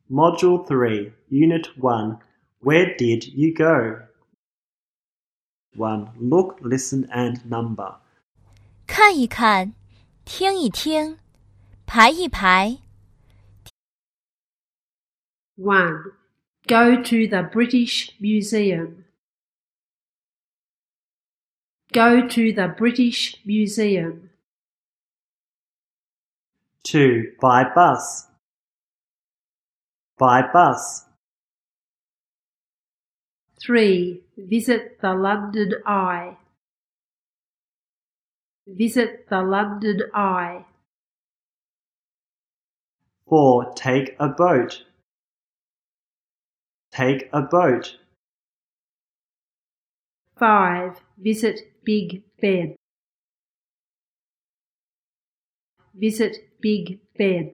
Module 3, Unit 1. Where did you go? 1. Look, listen and number. 看一看，听一听，排一排。 1. Go to the British Museum. Go to the British Museum. 2. By bus. By bus. 3. Visit the London Eye. Visit the London Eye. 4. Take a boat. Take a boat. 5. Visit Big Ben. Visit Big Ben.